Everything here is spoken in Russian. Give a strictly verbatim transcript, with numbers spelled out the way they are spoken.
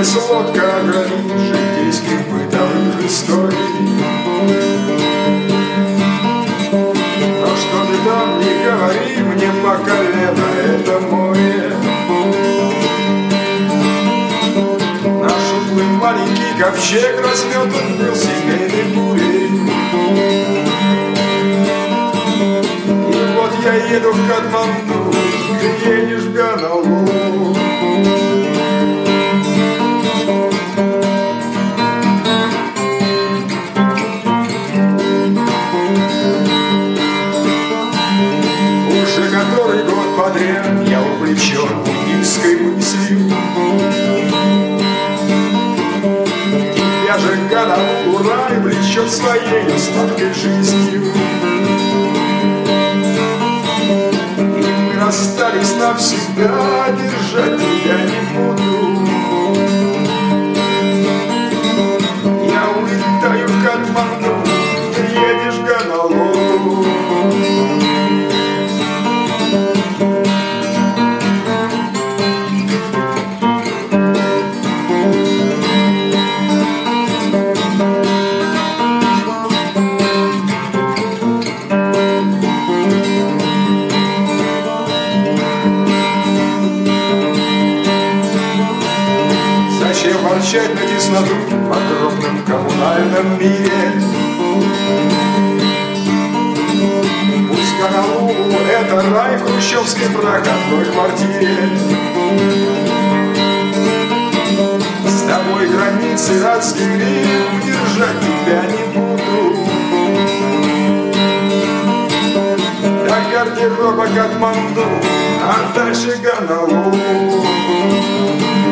Кончилась лодка границ житейских бытовых историй. Но что ты там не говори, мне по колено это море. Наш уплыл маленький ковчег разметан был семейной бурей. И вот я еду в Катманду, ты едешь в Гонолулу. Уже который год подряд я увлечен буддийской мыслью. Тебя же Гонолулу рай влечет своей сладкой жизнью. И мы расстались навсегда, держать тебя не буду. Я улетаю в Катманду, ты едешь в Гонолулу. Ворчать на кислоту в огромном коммунальном мире. Пусть Гонолулу — это рай в хрущевской проходной квартире. С тобой границы разделим, держать тебя не буду. До гардероба Катманду, а дальше Гонолулу.